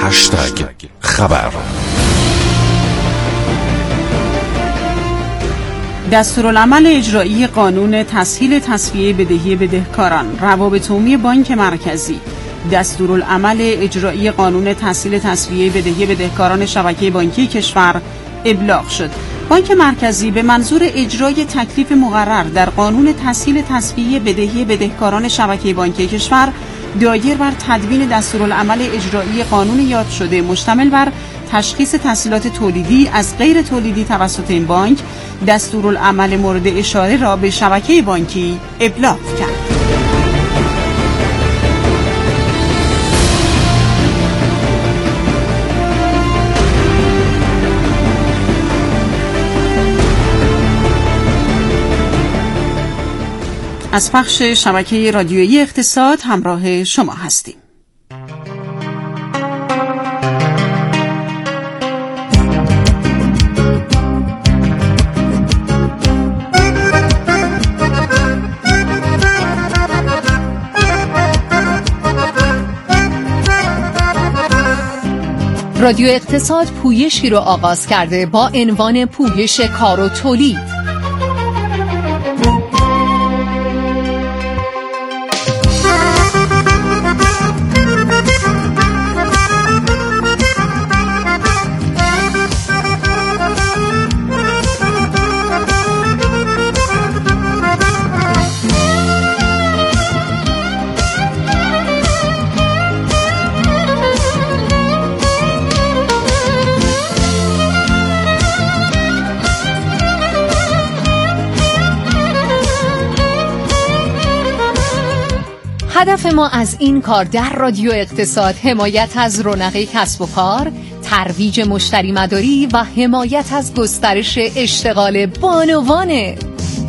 خبر. دستورالعمل اجرایی قانون تسهیل تسویه بدهی بدهکاران، روابط عمومی بانک مرکزی. دستورالعمل اجرایی قانون تسهیل تسویه بدهی بدهکاران شبکه بانکی کشور ابلاغ شد. بانک مرکزی به منظور اجرای تکلیف مقرر در قانون تسهیل تسویه بدهی بدهکاران شبکه بانکی کشور دایر بر تدوین دستورالعمل اجرایی قانون یاد شده مشتمل بر تشخیص تسهیلات تولیدی از غیر تولیدی توسط این بانک، دستورالعمل مورد اشاره را به شبکه بانکی ابلاغ کرد. از پخش شبکه رادیویی اقتصاد همراه شما هستیم. رادیو اقتصاد پویشی رو آغاز کرده با عنوان پویش کار و تولید. هدف ما از این کار در رادیو اقتصاد حمایت از رونق کسب و کار، ترویج مشتری مداری و حمایت از گسترش اشتغال بانوانه.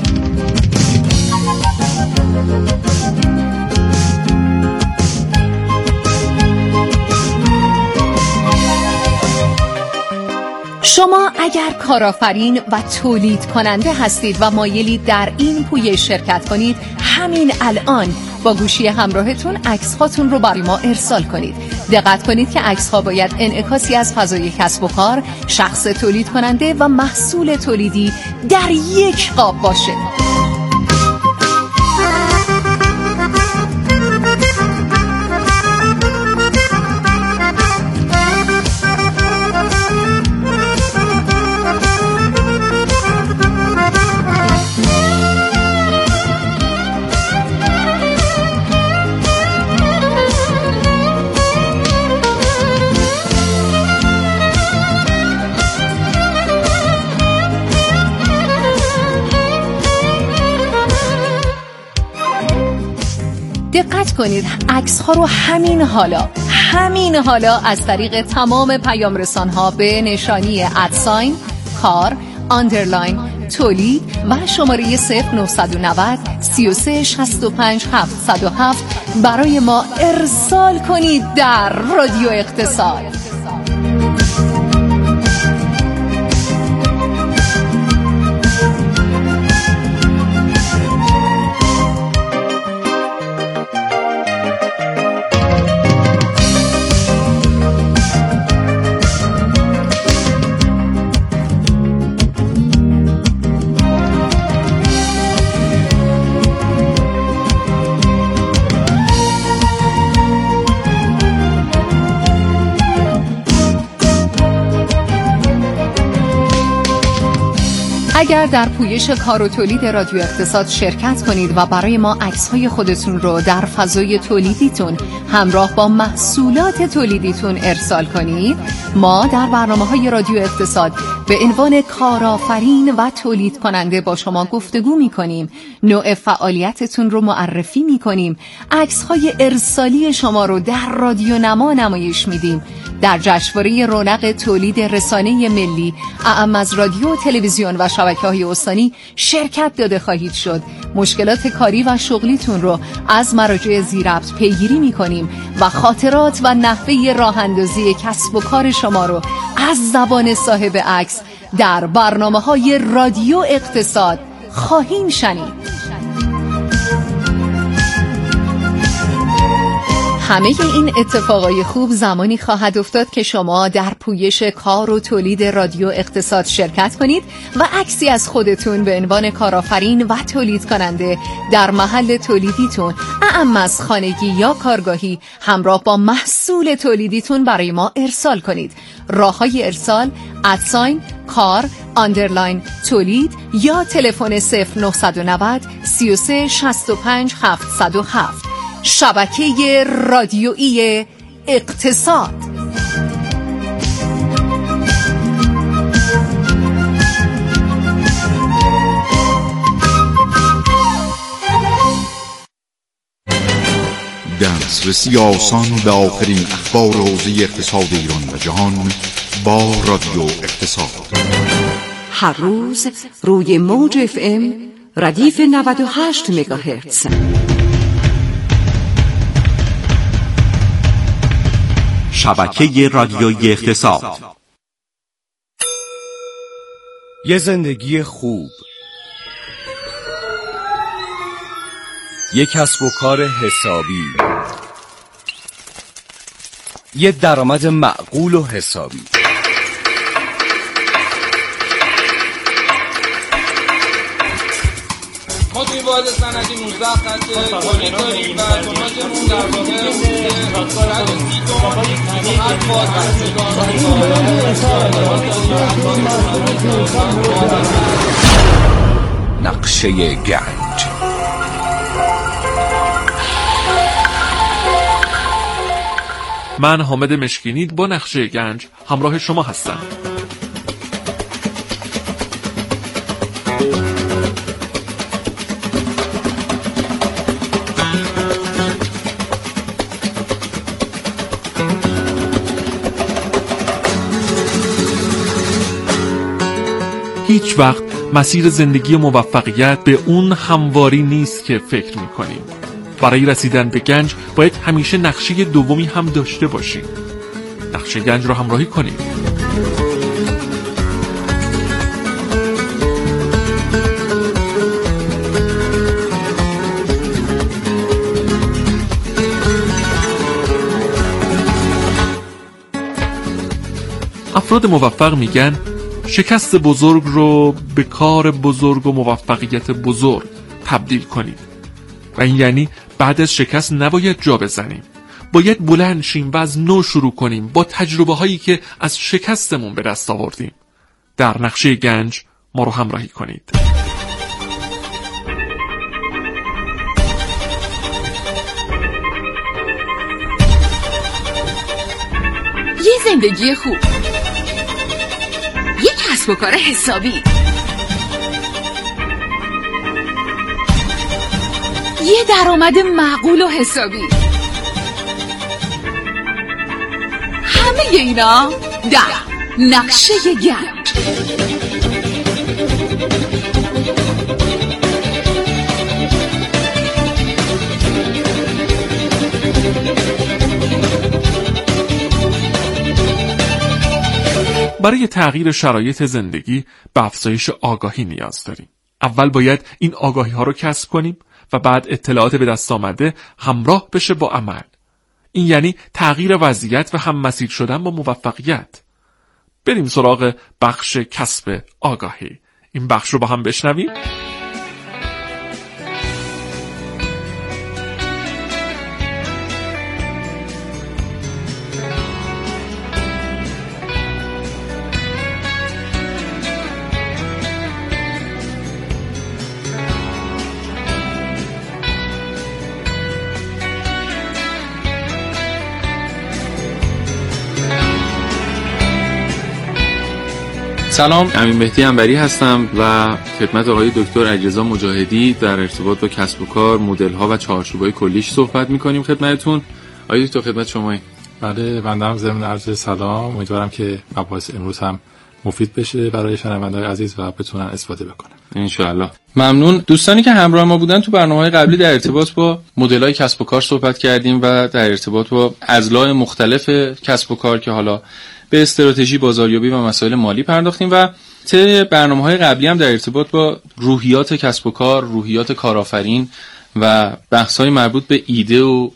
شما اگر کارآفرین و تولید کننده هستید و مایلید در این پویش شرکت کنید، همین الان با گوشی همراهتون عکس هاتون رو برای ما ارسال کنید. دقت کنید که عکس ها باید انعکاسی از فضای کسب و کار، شخص تولید کننده و محصول تولیدی در یک قاب باشه. دقت کنید عکس ها رو همین حالا از طریق تمام پیام رسان ها به نشانی ادساین کار آندرلاین تولید و شماره 0990 33 65 707 برای ما ارسال کنید در رادیو اقتصاد. اگر در پویش کار و تولید رادیو اقتصاد شرکت کنید و برای ما عکس‌های خودتون رو در فضای تولیدیتون همراه با محصولات تولیدیتون ارسال کنید، ما در برنامه‌های رادیو اقتصاد به عنوان کارآفرین و تولید کننده با شما گفتگو می‌کنیم، نوع فعالیتتون رو معرفی می‌کنیم، عکس‌های ارسالی شما رو در رادیو نما نمایش میدیم. در جشنواره رونق تولید رسانه ملی اعم از رادیو، تلویزیون و شبکه‌های استانی شرکت داده خواهید شد. مشکلات کاری و شغلیتون رو از مراجع ذی‌ربط پیگیری می‌کنیم و خاطرات و نحوه راه‌اندازی کسب و کار شما رو از زبان صاحب عکس در برنامه‌های رادیو اقتصاد خواهیم شنید. همه این اتفاقای خوب زمانی خواهد افتاد که شما در پویش کار و تولید رادیو اقتصاد شرکت کنید و عکسی از خودتون به عنوان کارآفرین و تولید کننده در محل تولیدیتون، اعم از خانگی یا کارگاهی، همراه با محصول تولیدیتون برای ما ارسال کنید. راه‌های ارسال: @کار_تولید یا تلفن 0990 33 65 707. شبکه رادیویی اقتصاد. دسترسی آسان به آخرین اخبار حوزه اقتصاد ایران و جهان با رادیو اقتصاد. هر روز روی موج FM ردیف 98 مگاهرتز. شبکه رادیویی اقتصاد. یه زندگی خوب، یه کسب و کار حسابی، یه درآمد معقول و حسابی. ما توی واحد صنعتی 19 خط تولید داریم و توناژمون در واقع نقشه گنج. من حامد مشکینی با نقشه گنج همراه شما هستم. هیچ وقت مسیر زندگی موفقیت به اون همواری نیست که فکر می‌کنیم. برای رسیدن به گنج باید همیشه نقشه دومی هم داشته باشیم. نقشه گنج رو همراهی کنیم. افراد موفق میگن شکست بزرگ رو به کار بزرگ و موفقیت بزرگ تبدیل کنید. و این یعنی بعد از شکست نباید جا بزنیم، باید بلند شیم و از نو شروع کنیم با تجربه هایی که از شکستمون به دست آوردیم. در نقشه گنج ما رو همراهی کنید. یه زندگی خوب، یه کسب و کار حسابی، یه درآمد معقول و حسابی. همه اینا در نقشه گنج. برای تغییر شرایط زندگی به افزایش آگاهی نیاز داریم. اول باید این آگاهی ها رو کسب کنیم و بعد اطلاعات به دست آمده همراه بشه با عمل. این یعنی تغییر وضعیت و هم‌مسیر شدن با موفقیت. بریم سراغ بخش کسب آگاهی. این بخش رو با هم بشنویم. سلام، امین مهدی انوری هستم و خدمت آقای دکتر علیرضا مجاهدی در ارتباط با کسب و کار، مدل‌ها و چارچوب‌های کلیش صحبت می‌کنیم خدمتتون. آقای دکتر خدمت شماییم. بله، بنده هم ضمن عرض سلام، امیدوارم که مباحث امروز هم مفید بشه برای شنونده‌های عزیز و بتونن استفاده بکنن ان شاءالله. ممنون. دوستانی که همراه ما بودن تو برنامه‌های قبلی در ارتباط با مدل‌های کسب و کار صحبت کردیم و در ارتباط با اضلاع مختلف کسب و کار که حالا به استراتژی بازاریابی و مسائل مالی پرداختیم و طی برنامه‌های قبلی هم در ارتباط با روحیات کسب و کار، روحیات کارآفرین و بحث‌های مربوط به ایده و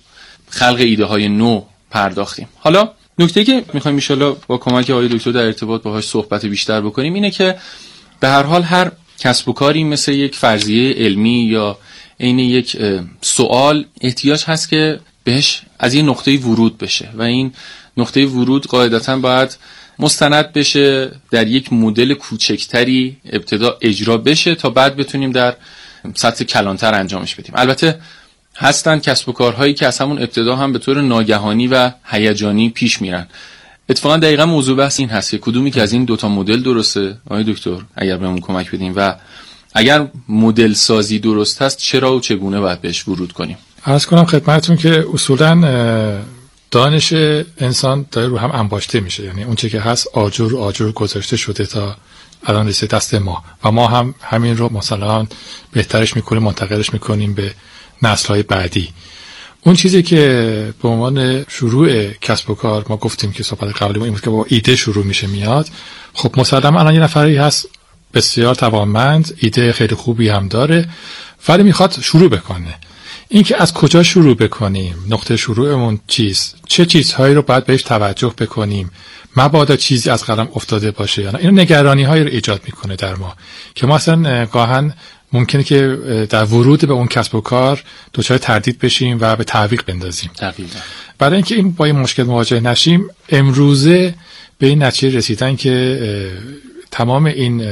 خلق ایده های نو پرداختیم. حالا نکته که میخوایم ان شاءالله با کمک آقای دکتر در ارتباط باهاش صحبت بیشتر بکنیم اینه که به هر حال هر کسب و کاری مثل یک فرضیه علمی یا عین یک سوال احتیاج هست که بهش از این نقطه ورود بشه و این نقطه ورود قاعدتاً باید مستند بشه، در یک مدل کوچکتری ابتدا اجرا بشه تا بعد بتونیم در سطح کلانتر انجامش بدیم. البته هستن کسب و کارهایی که از همون ابتدا هم به طور ناگهانی و هیجانی پیش میرن. اتفاقا دقیقا موضوع بحث این هست که کدومی که از این دوتا مدل درسته آقای دکتر اگر بهمون کمک بدیم و اگر مدل سازی درست هست چرا و چگونه باید بهش ورود کنیم؟ عرض کنم خدمتتون که اصولاً دانش انسان داره رو هم انباشته میشه، یعنی اون چه که هست آجر گذاشته شده تا الان رسید دست ما و ما هم همین رو مثلا بهترش میکنیم، منتقلش میکنیم به نسل‌های بعدی. اون چیزی که به عنوان شروع کسب و کار ما گفتیم که صحبت قبلی ما این بود که با ایده شروع میشه میاد. خب مسلما الان یه نفری هست بسیار توانمند، ایده خیلی خوبی هم داره ولی میخواد شروع بکنه. این که از کجا شروع بکنیم، نقطه شروعمون چیست، چه چیزهایی رو باید بهش توجه بکنیم، مبادا چیزی از قلم افتاده باشه، یعنی این نگرانی هایی رو ایجاد میکنه در ما که ما اصلا گاهن ممکنه که در ورود به اون کسب و کار دچار تردید بشیم و به تعویق بندازیم. برای اینکه این با این مشکل مواجه نشیم امروزه به این نتیجه رسیدن که تمام این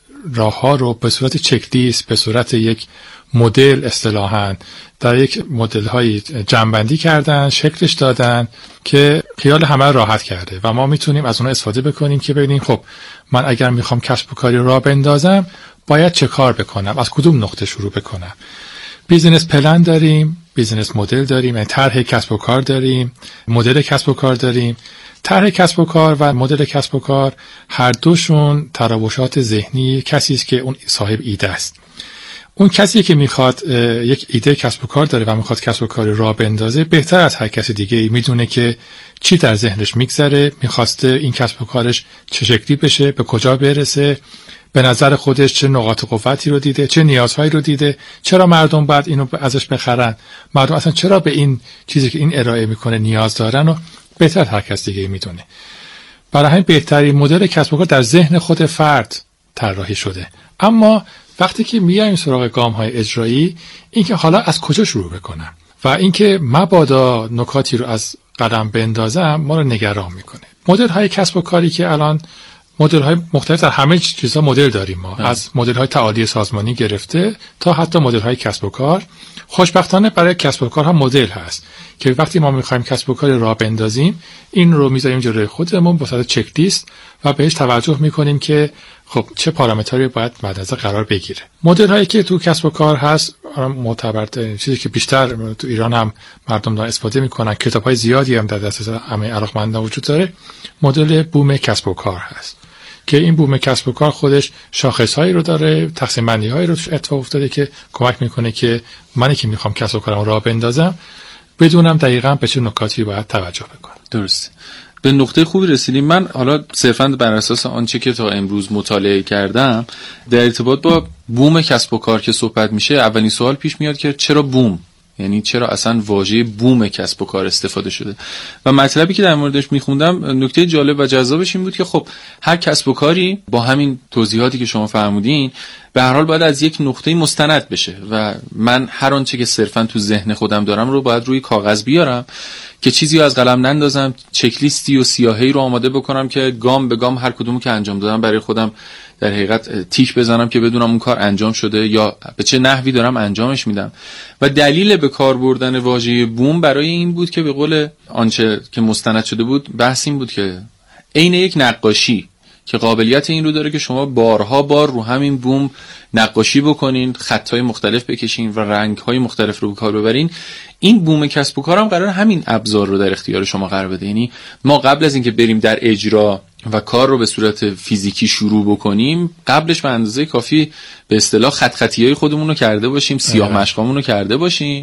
راه ها رو به صورت چک لیست، به صورت یک مدل اصطلاحاً در یک مدل های جمع‌بندی کردن، شکلش دادن که خیال همه راحت کرده و ما میتونیم از اون استفاده بکنیم که ببینیم خب من اگر میخوام کسب و کاری راه بندازم باید چه کار بکنم، از کدوم نقطه شروع بکنم. بیزینس پلن داریم، بیزینس مدل داریم، یعنی طرح کسب و کار داریم، مدل کسب و کار داریم. طرح کسب و کار و مدل کسب و کار هر دوشون تراوشات ذهنی کسی است که اون صاحب ایده است. اون کسی که میخواد یک ایده کسب و کار داره و میخواد کسب و کار راه بندازه بهتر از هر کسی دیگه میدونه که چی در ذهنش میگذره، میخواسته این کسب و کارش چه شکلی بشه، به کجا برسه، به نظر خودش چه نقاط قوتی رو دیده، چه نیازهایی رو دیده، چرا مردم باید اینو ازش بخرن، مردم اصلا چرا به این چیزی که این ارائه میکنه نیاز دارن و بهتر هر کس دیگه میدونه. برای همین بهترین مدل کسب و کار در ذهن خود فرد طراحی شده. اما وقتی که میایم سراغ گام‌های اجرایی، اینکه حالا از کجا شروع بکنم و اینکه مبادا نکاتی رو از قدم بندازم ما رو نگران میکنه. مدل‌های کسب و کاری که الان مدل‌های مختلف در همه چیزا مدل داریم ما، از مدل‌های تعالی سازمانی گرفته تا حتی مدل‌های کسب و کار. خوشبختانه برای کسب و کار هم مدل هست که وقتی ما می‌خوایم کسب و کار راه بندازیم این رو می‌ذاریم جلوی خودمون با صورت چک لیست و بهش توجه می‌کنیم که خب چه پارامترهایی باید مد نظر قرار بگیره. مدل‌هایی که تو کسب و کار هست معتبرترین چیزی که بیشتر تو ایران هم مردم دارن استفاده می‌کنن، کتاب‌های زیادی هم در دسترس همه علاقه‌مندان وجود داره، مدل بوم کسب و کار هست که این بوم کسب و کار خودش شاخص‌هایی رو داره، تقسیم بندی‌هایی رو اتفاق افتاده که کمک می‌کنه که منی که می‌خوام کسب و کارم راه بندازم بدونم دقیقاً به چه نکاتی باید توجه بکنم. درست. به نقطه خوبی رسیدیم. من حالا صرفاً بر اساس آنچه که تا امروز مطالعه کردم در ارتباط با بوم کسب و کار که صحبت میشه اولین سوال پیش میاد که چرا بوم؟ یعنی چرا اصلا واژه بوم کسب و کار استفاده شده؟ و مطلبی که در موردش میخوندم نکته جالب و جذابش این بود که خب هر کسب و کاری با همین توضیحاتی که شما فرمودین به هر حال باید از یک نقطه مستند بشه و من هر آنچه که صرفا تو ذهن خودم دارم رو باید روی کاغذ بیارم که چیزی رو از قلم نندازم، چک لیستی و سیاهی رو آماده بکنم که گام به گام هر کدومو که انجام دادم برای خودم در حقیقت تیک بزنم که بدونم اون کار انجام شده یا به چه نحوی دارم انجامش میدم. و دلیل به کار بردن واژه بوم برای این بود که به قول آنچه که مستند شده بود بحث این بود که عین یک نقاشی که قابلیت این رو داره که شما بارها بار رو همین بوم نقاشی بکنین، خطهای مختلف بکشین و رنگهای مختلف رو به کار ببرین. این بوم کسب و کارم قرار همین ابزار رو در اختیار شما قرار بده. یعنی ما قبل از اینکه بریم در اجرا و کار رو به صورت فیزیکی شروع بکنیم قبلش به اندازه کافی به اصطلاح خطیای خودمون رو کرده باشیم، سیاه مشقامون رو کرده باشیم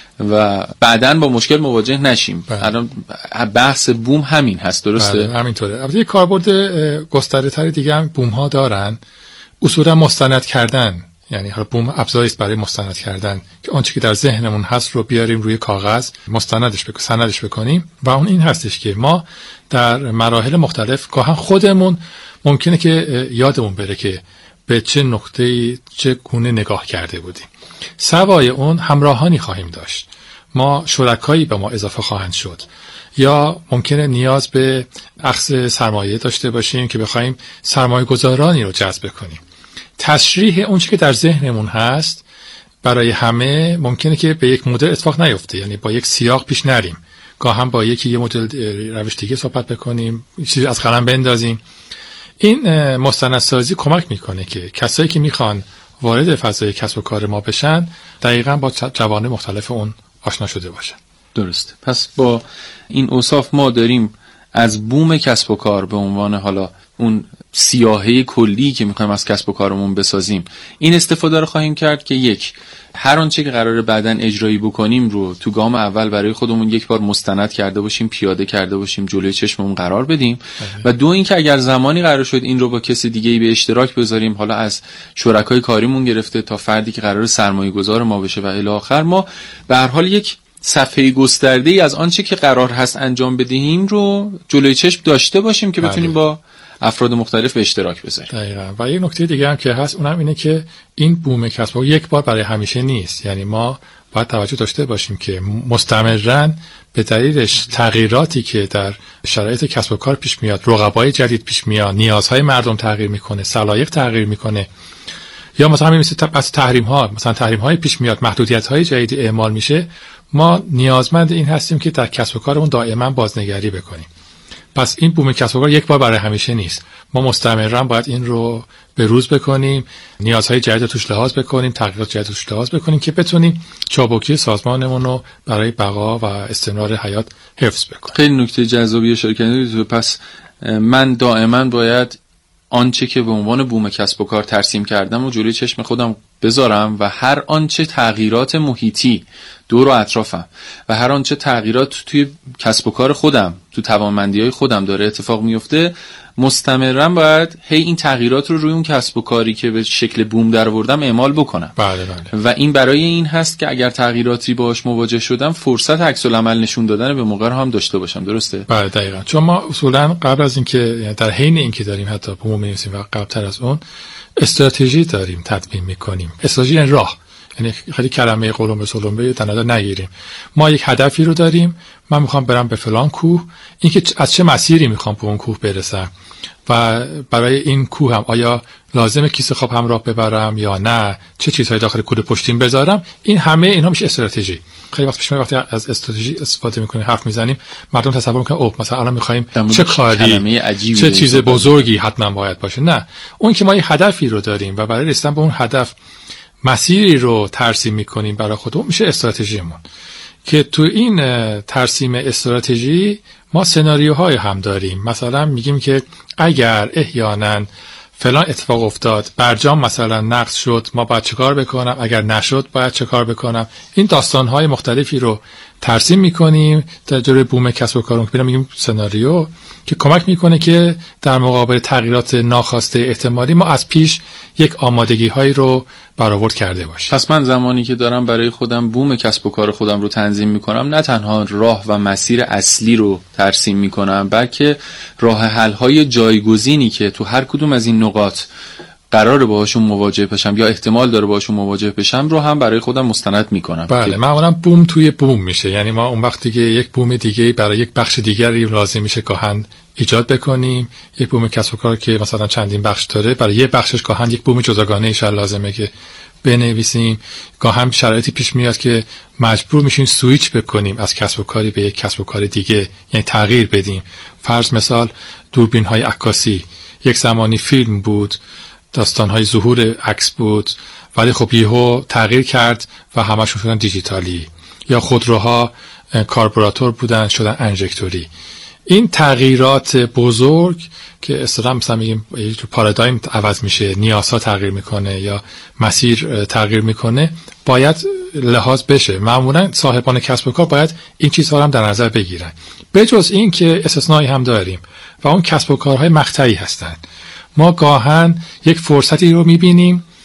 و بعداً با مشکل مواجه نشیم. الان بحث بوم همین هست، درسته؟ همینطوره. البته کاربرد گسترده‌تر دیگه هم بوم ها دارن، اصولا مستند کردن یعنی حالا بوم ابزاری است برای مستند کردن که آنچه که در ذهنمون هست رو بیاریم روی کاغذ سندش بکنیم و اون این هستش که ما در مراحل مختلف گاهن خودمون ممکنه که یادمون بره که به چه نقطه‌ای چه گونه نگاه کرده بودیم. سوای اون همراهانی خواهیم داشت، ما شرکایی به ما اضافه خواهند شد، یا ممکنه نیاز به اخذ سرمایه داشته باشیم که بخوایم سرمایه گذارانی رو جذب کنیم. تشریح اون چیزی که در ذهنمون هست برای همه ممکنه که به یک مدل اتفاق نیفته، یعنی با یک سیاق پیش نریم، گاهی هم با یه مدل روش دیگه صحبت بکنیم، چیزی از قلم بندازیم. این مستندسازی کمک میکنه که کسایی که میخوان وارد فضای کسب و کار ما بشن دقیقاً با جوانب مختلف اون آشنا شده باشن. درسته. پس با این اوصاف ما داریم از بوم کسب و کار به عنوان حالا اون سیاهه کلی که میخوایم از کسب و کارمون بسازیم این استفاده رو خواهیم کرد که یک، هر آنچه که قراره بعداً اجرایی بکنیم رو تو گام اول برای خودمون یک بار مستند کرده باشیم، پیاده کرده باشیم، جلوی چشممون قرار بدیم. و دو، این که اگر زمانی قرار شد این رو با کسی دیگه‌ای به اشتراک بذاریم، حالا از شرکای کاریمون گرفته تا فردی که قراره سرمایه‌گذار ما بشه و الی آخر، ما به هر حال یک صفحه گسترده‌ای از آنچه که قرار هست انجام بدهیم رو جلوی چشم داشته باشیم که بتونیم با افراد مختلف به اشتراک بذاریم. دقیقاً. و یه نکته دیگه هم که هست اونم اینه که این بوم کسب و کار یک بار برای همیشه نیست. یعنی ما باید توجه داشته باشیم که مستمراً به دلیلش تغییراتی که در شرایط کسب و کار پیش میاد، رقبای جدید پیش میاد، نیازهای مردم تغییر میکنه، سلایق تغییر میکنه، یا مثلا مثل از تحریم‌های پیش میاد، محدودیت‌های جدیدی اعمال میشه، ما نیازمند این هستیم که در کسب و کارمون دائما بازنگری بکنیم. پس این بوم کسب و کار یک بار برای همیشه نیست. ما مستمراً باید این رو به روز بکنیم، نیازهای جدید توش لحاظ بکنیم، تغییرات جدید توش لحاظ بکنیم که بتونیم چابکی سازمانمون رو برای بقا و استمرار حیات حفظ بکنیم. خیلی نکته جذابی اشاره کردید. پس من دائما باید آنچه که به عنوان بوم کسب و کار ترسیم کردم و جلوی چشم خودم بذارم و هر آنچه تغییرات محیطی دور و اطرافم و هر آنچه تغییرات توی کسب و کار خودم، تو توانمندی‌های خودم داره اتفاق میفته، مستمرا باید هی این تغییرات رو روی اون کسب و کاری که به شکل بوم در آوردم اعمال بکنم. بله. و این برای این هست که اگر تغییراتی باهاش مواجه شدم فرصت عکس العمل نشون دادن به موقع رو هم داشته باشم. درسته؟ بله دقیقاً. چون ما اصولا قبل از اینکه در حین اینکه داریم حتی بوم می‌نویسیم و قبل‌تر از اون استراتژی داریم تدوین می‌کنیم. استراتژی یعنی راه، یعنی خیلی کلمه قلم به سلمبه تنادا نگیریم. ما یک هدفی رو داریم، من میخوام برم به فلان کوه، اینکه از چه مسیری میخوام به اون کوه برسم و برای این کوه هم آیا لازمه کیسه خواب همراه ببرم یا نه، چه چیزهای داخل کوله پشتیم بذارم، این همه اینا میشه استراتژی. خیلی وقت پیش میاد وقتی از استراتژی استفاده میکنیم، حرف میزنیم، مردم تصور میکنن اوه مثلا الان میخوایم چه کاری، چه چیز بزرگی حتما باید باشه. نه، اون که ما یه هدفی رو داریم و برای رسیدن به اون هدف مسیری رو ترسیم میکنیم برای خودمون، میشه استراتژیمون. که تو این ترسیم استراتژی ما سناریوهای هم داریم. مثلا میگیم که اگر احیانا فلان اتفاق افتاد، برجام مثلا نقض شد، ما باید چه کار بکنم، اگر نشد باید چه کار بکنم. این داستانهای مختلفی رو ترسیم میکنیم در جلوی بوم کسب و کارمون که میگیم سناریو، که کمک میکنه که در مقابل تغییرات ناخواسته احتمالی ما از پیش یک آمادگی هایی رو برآورد کرده باشیم. پس من زمانی که دارم برای خودم بوم کسب و کار خودم رو تنظیم میکنم، نه تنها راه و مسیر اصلی رو ترسیم میکنم، بلکه راه حل های جایگزینی که تو هر کدوم از این نقاط قراره باهاشون مواجه بشم یا احتمال داره باهاشون مواجه بشم رو هم برای خودم مستند میکنم. بله، معمولا بوم توی بوم میشه. یعنی ما اون وقتی که یک بوم دیگه برای یک بخش دیگری لازم میشه گاهن ایجاد بکنیم، یک بوم کسب و کار که مثلا چندین بخش داره، برای یک بخشش گاهن یک بوم جداگانه ایش لازمه که بنویسیم. گاهن شرایطی پیش میاد که مجبور میشیم سویچ بکنیم از کسب و کاری به یک کسب و کار دیگه، یعنی تغییر بدیم. فرض مثال دوربین های عکاسی یک زمانی فیلم بود، داستان‌های ظهور عکس بود، ولی خب یهو تغییر کرد و همشون شدن دیجیتالی. یا خودروها کاربوراتور بودن شدن انژکتوری. این تغییرات بزرگ که اصطلاحاً مثلا میگیم پارادایم عوض میشه، نیازها تغییر میکنه یا مسیر تغییر میکنه، باید لحاظ بشه. معمولا صاحبان کسب و کار باید این چیزها رو هم در نظر بگیرن. بجز این که استثنایی هم داریم و اون کسب و کارهای مقطعی هستند. ما گاهن یک فرصتی رو میبینیم،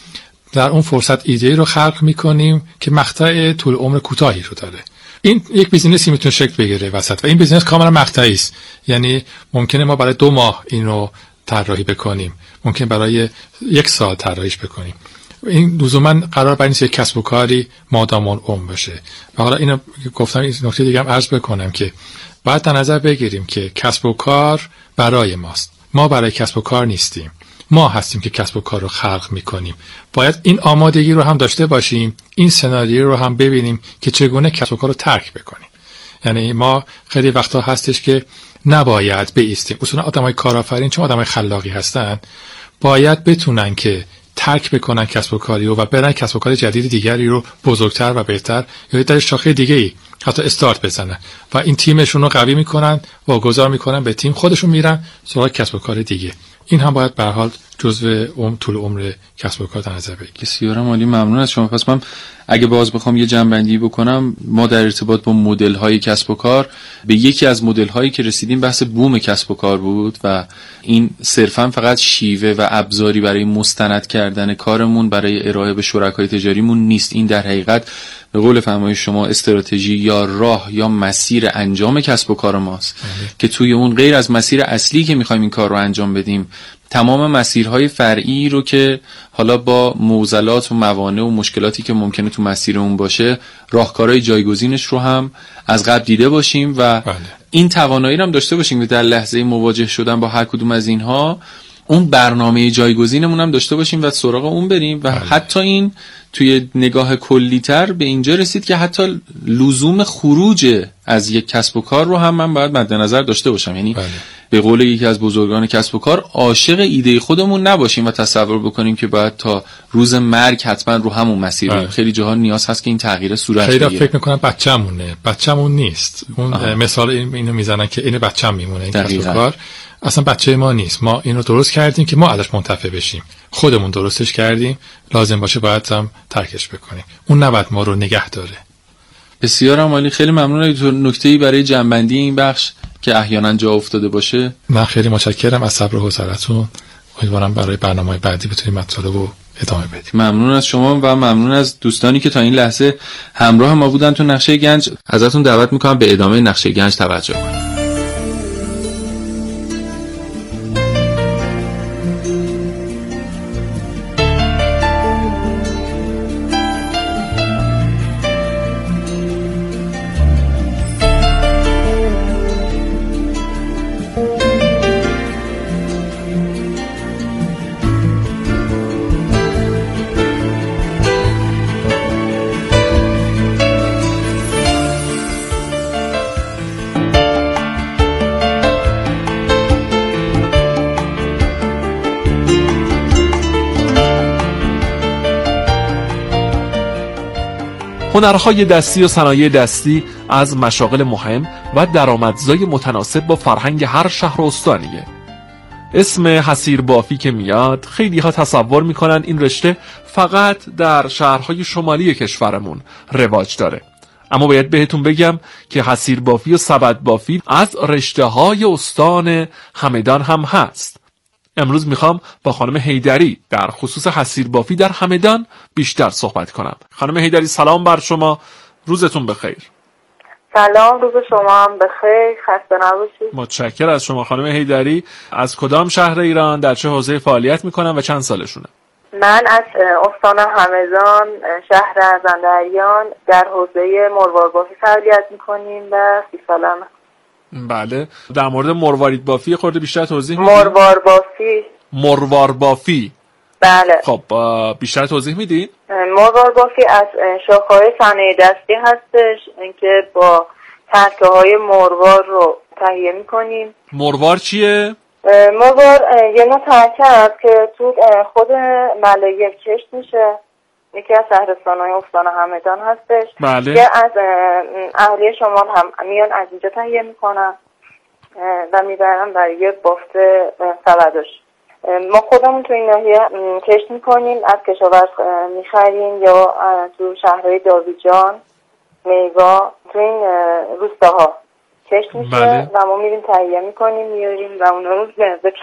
در اون فرصت ایده رو خلق میکنیم که مقطع طول عمر کوتاهی رو داره. این یک بیزینسی میتونه شکل بگیره وسط و این بیزینس کاملا مقطعی است. یعنی ممکنه ما برای 2 ماه اینو طراحی بکنیم، ممکن برای 1 سال طراحیش بکنیم. این لزوما قرار بر نیست یک کسب و کاری مادام العمر باشه. و حالا اینو گفتم، این نکته دیگه هم عرض بکنم که باید در نظر بگیریم که کسب و کار برای ماست، ما برای کسب و کار نیستیم. ما هستیم که کسب و کار رو خلق میکنیم. باید این آمادگی رو هم داشته باشیم، این سناریو رو هم ببینیم که چگونه کسب و کار رو ترک بکنیم. یعنی ما خیلی وقتا هستش که نباید بایستیم. اصولا آدمای کارآفرین چون آدمای خلاقی هستن باید بتونن که ترک بکنن کسب و کاری رو و برن کسب و کار جدید دیگری رو بزرگتر و بهتر یا در شاخه دیگه‌ای حتی استارت بزنن و این تیمشون رو قوی میکنن، واگذار میکنن به تیم، خودشون میرن سراغ کسب و کار دیگه. این هم باید به هر حال جزء طول عمر کسب و کار در نظر بگیریم. بسیار عالی، ممنون از شما. پس من اگه باز بخوام یه جنبندی بکنم، ما در ارتباط با مدل‌های کسب و کار به یکی از مدل‌هایی که رسیدیم بحث بوم کسب و کار بود و این صرفاً فقط شیوه و ابزاری برای مستند کردن کارمون برای ارائه به شرکای تجاریمون نیست. این در حقیقت به قول فرمایش شما استراتژی یا راه یا مسیر انجام کسب و کار ماست که توی اون غیر از مسیر اصلی که می‌خوایم این کار رو انجام بدیم، تمام مسیرهای فرعی رو که حالا با معضلات و موانع و مشکلاتی که ممکنه تو مسیر اون باشه، راهکارهای جایگزینش رو هم از قبل دیده باشیم و این توانایی رو هم داشته باشیم که در لحظه مواجه شدن با هر کدوم از اینها اون برنامه جایگزینمون هم داشته باشیم و سراغ اون بریم و حتی این توی نگاه کلی‌تر به اینجا رسید که حتی لزوم خروج از یک کسب و کار رو هم من باید مد نظر داشته باشم. یعنی به قول یکی از بزرگان کسب و کار، عاشق ایده خودمون نباشیم و تصور بکنیم که باید تا روز مرگ حتما رو همون مسیر بریم. خیلی جاها نیاز هست که این تغییر صورت بگیره. خیلی فکر میکنن بچه‌مون نیست. اون مثال اینو میزنن که این بچه‌م میمونه این کسب و کار. اصلا بچه ما نیست. ما اینو درست کردیم که ما ازش منتفع بشیم. خودمون درستش کردیم، لازم باشه باید هم ترکش بکنیم. اون نباید ما رو نگه داره. بسیار عالی، خیلی ممنونم. نکته‌ای برای جنبندی این بخش که احیانا جا افتاده باشه؟ من خیلی متشکرم از صبر و حوصله‌تون. امیدوارم برای برنامه‌های بعدی بتونیم مطالب رو ادامه بدیم. ممنون از شما و ممنون از دوستانی که تا این لحظه همراه ما بودن تو نقشه گنج. ازتون دعوت می‌کنم به ادامه نقشه گنج توجه کنید. هنرهای دستی و صنایع دستی از مشاغل مهم و درآمدزای متناسب با فرهنگ هر شهر و استانیه. اسم حصیر بافی که میاد، خیلی ها تصور میکنن این رشته فقط در شهرهای شمالی کشورمون رواج داره. اما باید بهتون بگم که حصیر بافی و سبد بافی از رشته های استان همدان هم هست. امروز میخوام با خانم حیدری در خصوص حصیر بافی در همدان بیشتر صحبت کنم. خانم حیدری سلام بر شما، روزتون بخیر. سلام، روز شما هم بخیر، خسته نباشید. متشکرم از شما. خانم حیدری از کدام شهر ایران، در چه حوزه فعالیت میکنن و چند سالشونه؟ من از استان همدان، شهر ازندریان، در حوزه مروارید بافی فعالیت میکنیم و 30 سالمه. بله، در مورد مروارید بافی خورده بیشتر توضیح میدید؟ مروارید بافی. بله. خب بیشتر توضیح میدید؟ مروارید بافی از شاخه‌های صنایع دستی هستش که با ترکه‌های مروار رو تهیه میکنیم. مروار چیه؟ مروار یه نوع ترکه هست که تو خود ملایل کشت میشه. یکی از شهرستان‌های استان همدان هستش. بله. که از اهالی شمال هم میان از اینجا تهیه میکنن و میبرن برای یه بافت سبدش. ما خودمون تو این ناحیه کشت میکنیم، از کشاورز میخریم یا تو شهرهای داویجان، میوا، تو این روستاها کشت میشه بله. و ما میریم تهیه میکنیم میاریم و اونا رو به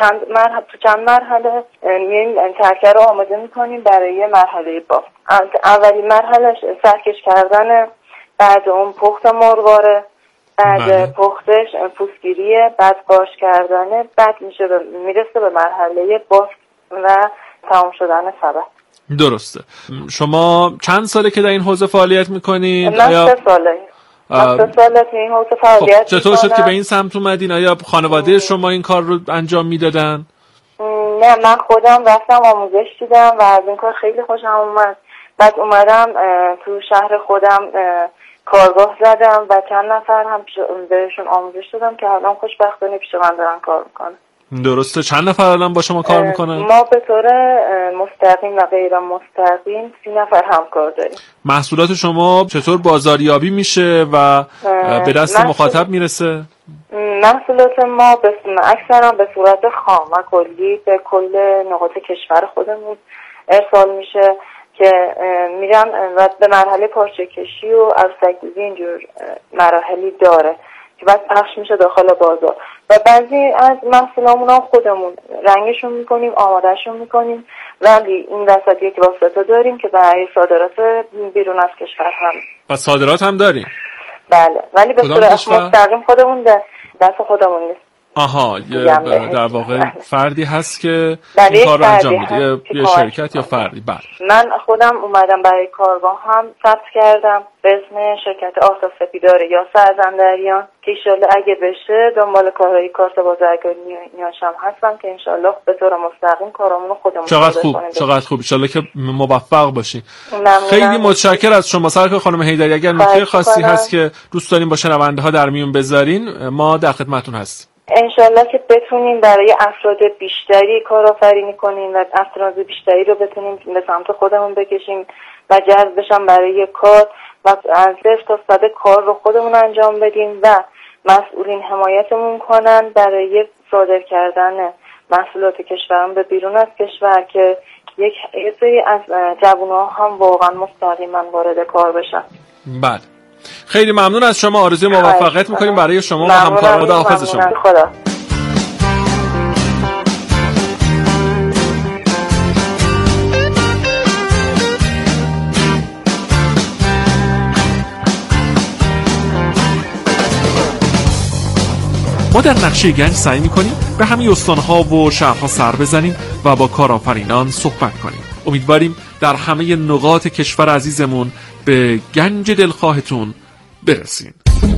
چند مرحله میریم ترکه رو آماده میکنیم برای مرحله بافت. اولین مرحلهش سرکش کردن، بعد اون پخت مرواره، بعد پختش پوستگیریه، بعد قاش کردنه، بعد میرسه به مرحله بافت و تمام شدن سبد. درسته. شما چند ساله که در این حوزه فعالیت میکنید؟ من 3 ساله. من 3 ساله که این حوزه فعالیت چطور شد که به این سمت اومدین؟ آیا خانواده شما این کار رو انجام میدادن؟ نه، من خودم رفتم آموزش دیدم و از این کار خیلی خوشم اومد. بعد اومدم تو شهر خودم کارگاه زدم و چند نفر هم بهشون آموزش دادم که الان خوشبختانه پیش من دارن کار میکنن. درسته. چند نفر الان با شما کار میکنن؟ ما به طور مستقیم و غیر مستقیم 30 نفر همکار داریم. محصولات شما چطور بازاریابی میشه و به دست مخاطب میرسه؟ محصولات ما اکثرا به صورت خام و کلی به کل نقاط کشور خودمون ارسال میشه که میرن و به مرحله پارچه کشی و عروسک‌دوزی اینجور مراحلی داره که بعد پخش میشه داخل بازار. و بعضی از محصولامون هم خودمون رنگشون میکنیم، آمادهشون میکنیم، ولی این وسط یک واسطه داریم که برای صادرات بیرون از کشور هم. و صادرات هم داریم؟ بله، ولی به صورت مستقیم خودمون دست خودمون نیست. آها، در واقع فردی هست که این کار رو انجام میده، یه شرکت یا فردی؟ بله. من خودم اومدم برای کارگاه هم ثبت کردم به اسم شرکت آرتا سپیدار یا سرزندریان که انشالله اگه بشه دنبال کارهای کارت بازرگانی نیاشم هستم که انشالله به طور مستقیم کارامون خودمون چقدر خوب انشالله که موفق باشین. خیلی متشکرم از شما سرکار خانم حیدری. اگر نکته خاصی هست که دوست دارین با شنونده ها در میون بذارین ما در خدمتتون هستیم. انشالله که بتونیم برای افراد بیشتری کارآفرینی کنیم و افراد بیشتری رو بتونیم به سمت خودمون بکشیم و جذب بشن برای کار و از 0 تا 100 کار رو خودمون انجام بدیم و مسئولین حمایتمون کنن برای صادر کردن محصولات کشورمون به بیرون از کشور که یک سری از جوان‌ها هم واقعا مستقیما وارد کار بشن. بله. خیلی ممنون از شما. آرزوی موفقیت میکنیم برای شما و همکاران. خداحافظ شما. خدا. ما در نقشه گنج سعی میکنیم به همه استانها و شهرها سر بزنیم و با کارآفرینان صحبت کنیم. امیدواریم در همه نقاط کشور عزیزمون به گنج دلخواهتون برسیم.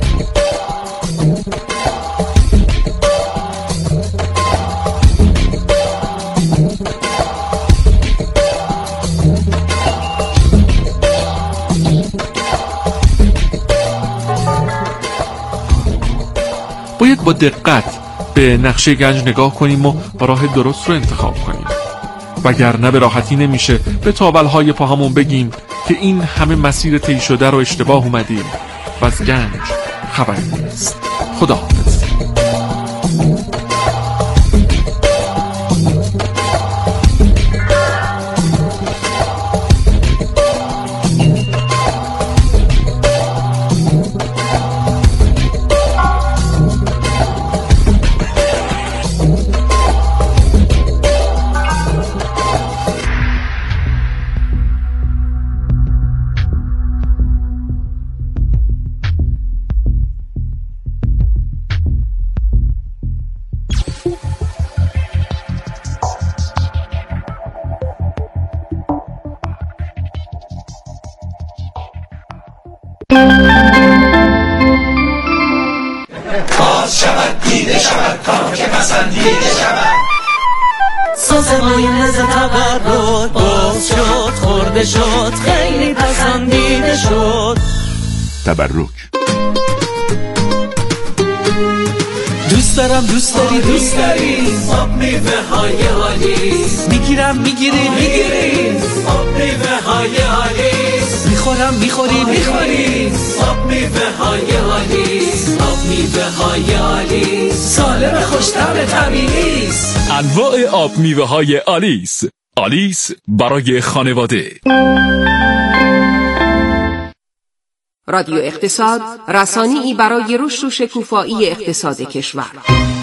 باید با دقت به نقشه گنج نگاه کنیم و راه درست رو انتخاب کنیم، وگرنه به راحتی نمیشه به تاولهای پاهامون بگیم که این همه مسیر طی شده رو اشتباه اومدیم و از گنج خبری نیست. خداحافظ. باز شود دیده شود کار که پسندیده شود سازمان تبرک باز شد خورده شد خیلی پسندیده شد. تبرک دوست دارم دوست داری دوست داری آب میوه های آلیس میگیرم میگیری میگیری آب میوه های آلیس میخورم میخوری میخوری آب میوه های آلیس آب میوه های آلیس سالم خوش‌طعم طبیعی است. انواع آب میوه های آلیس. آلیس برای خانواده. رادیو اقتصاد، رسانه‌ای برای رشد و شکوفایی اقتصاد کشور.